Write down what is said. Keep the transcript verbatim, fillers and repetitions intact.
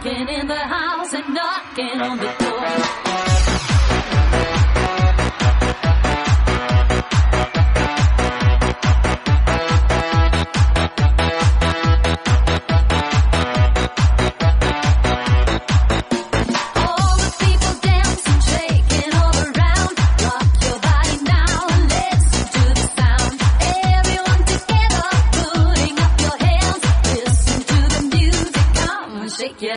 walking in the house and knocking on the door.